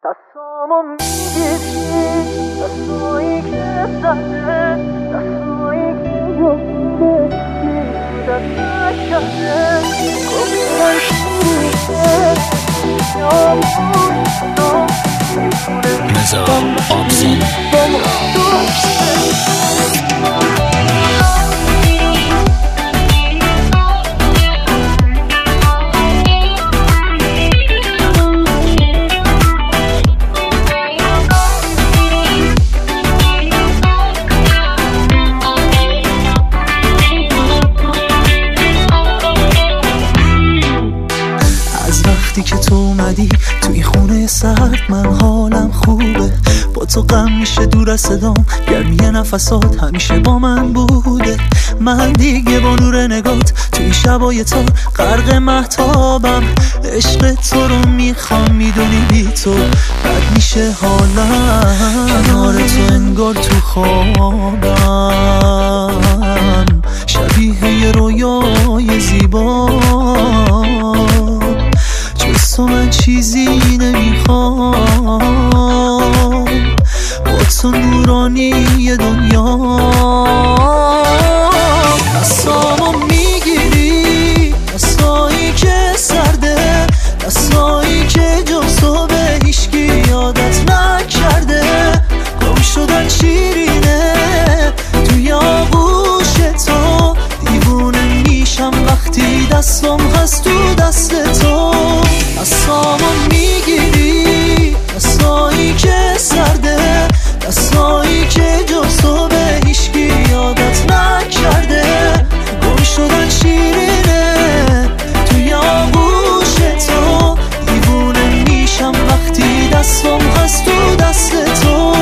دستامو میگیری، دستایی که زده، دستایی که جفته دست نکرده گفتن شیریه یامون تو نظام آبزین که تو اومدی تو این خونه سرد من حالم خوبه با تو غم میشه دور از صدام گرمی نفسات همیشه با من بوده من دیگه با نور نگات تو این شبای تا غرق مهتابم عشق تو رو میخوام میدونی بی تو بد میشه حالم کنار تو انگار تو خوابم شبیه یه رویای زیبا تو من چیزی نمیخوام با تو نورانی دنیا دستامو میگیری دستایی که سرده دستایی که جز تو به هیچکی یادت نکرده گم شدن شیرینه توی آغوش تو دیوونه میشم وقتی دستم هست تو دست تو دستامو میگیری دستایی که سرده دستایی که جز تو به هیچکی یادت نکرده گم شدن شیرینه توی آغوش تو دیوونه میشم وقتی دستم هست تو دست تو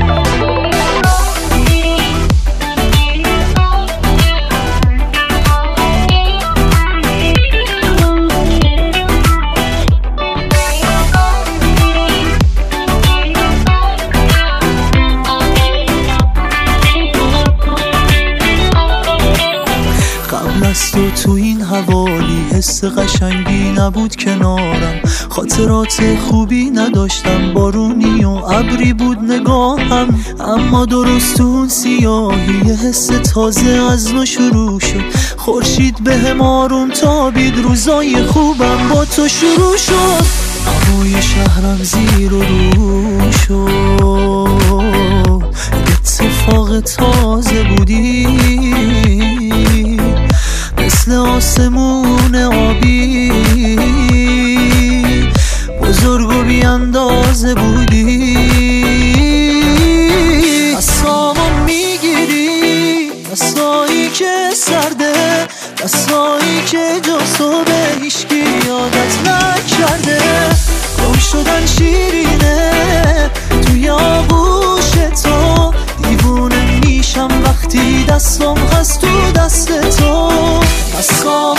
تو این حوالی حس قشنگی نبود کنارم خاطرات خوبی نداشتم بارونی و ابری بود نگاهم اما درست اون سیاهی یه حس تازه از نو شروع شد خورشید بهم آروم تابید روزای خوبم با تو شروع شد هوای شهرم زیر و رو شد اتفاق تازه بودی مثل آسمون آبی بزرگ و بی اندازه بودی دستامو میگیری دستایی که سرده دستایی که جز تو به هیچکی یادت نکرده گم شدن شیرینه توی آغوش تو دیوونه میشم وقتی دستم هست تو دست تو دستام